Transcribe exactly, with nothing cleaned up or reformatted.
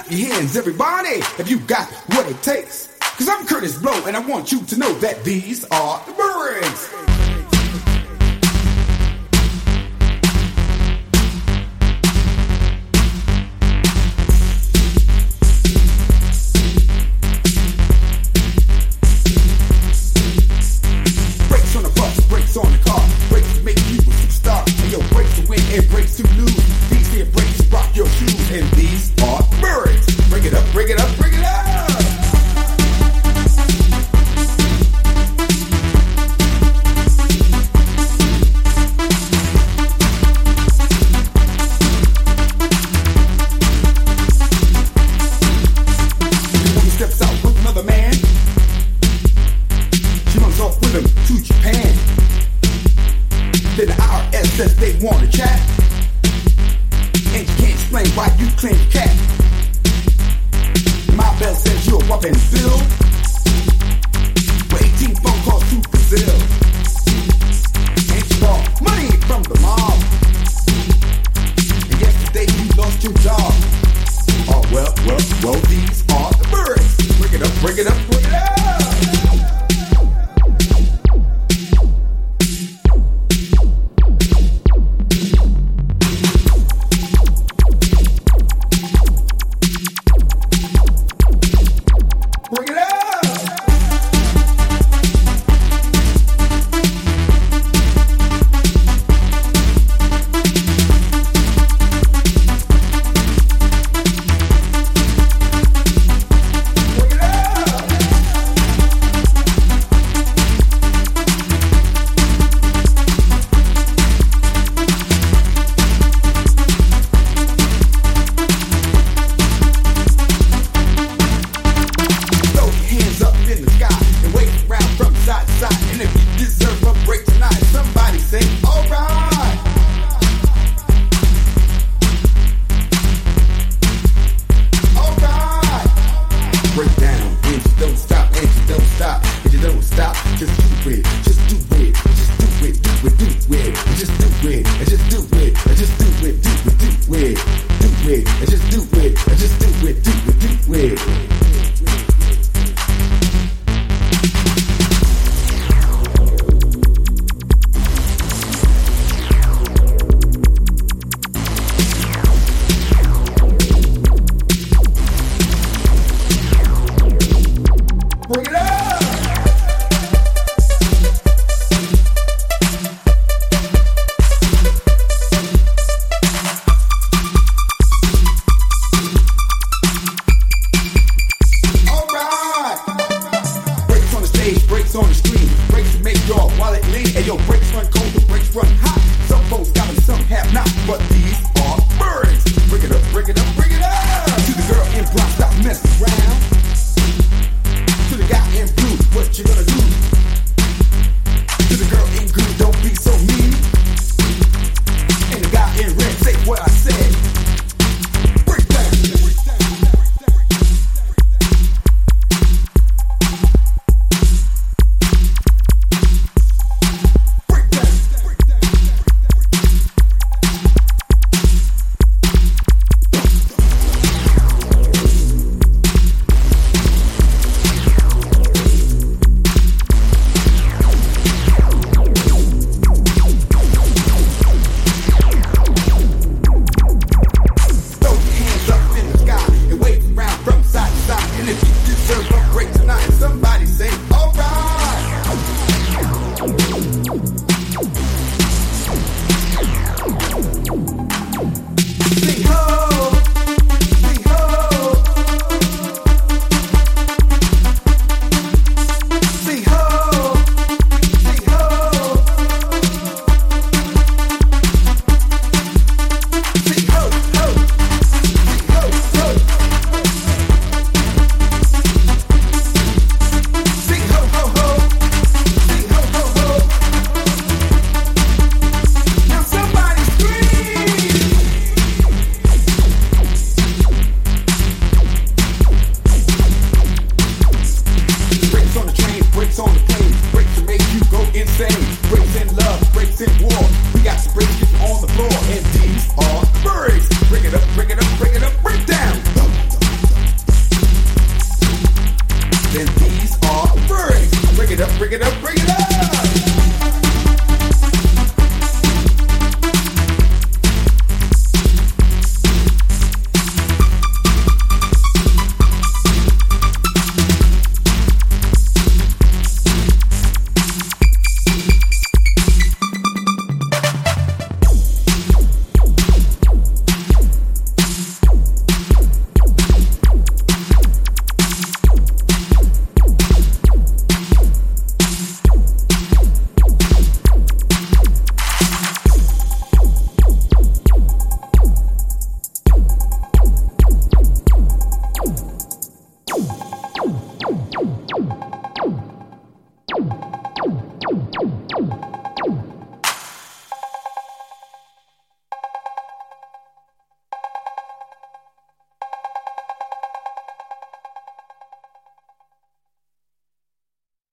Clap your hands, everybody, if you got what it takes. Cause I'm Curtis Blow, and I want you to know that these are the Birds. Brakes on the bus, brakes on the car, brakes to make you a superstar. And yo, brakes to win and brakes to lose. These here brakes rock your shoes, and these are the Birds. Bring it up, bring it up, bring it up. To Japan. Then the I R S says they want to chat, and you can't explain why you claim cat. My bell says you're a whopping bill for eighteen phone calls to Brazil, and you bought money from the mob, and yesterday you lost your job. Oh well, well, well, these are the Birds. Bring it up, bring it up, bring it up. Just do it, just do it, just do it, do it, do it, just do it, just do it, just do it, do it, do it, do it, just do it, just do it, do it, do it.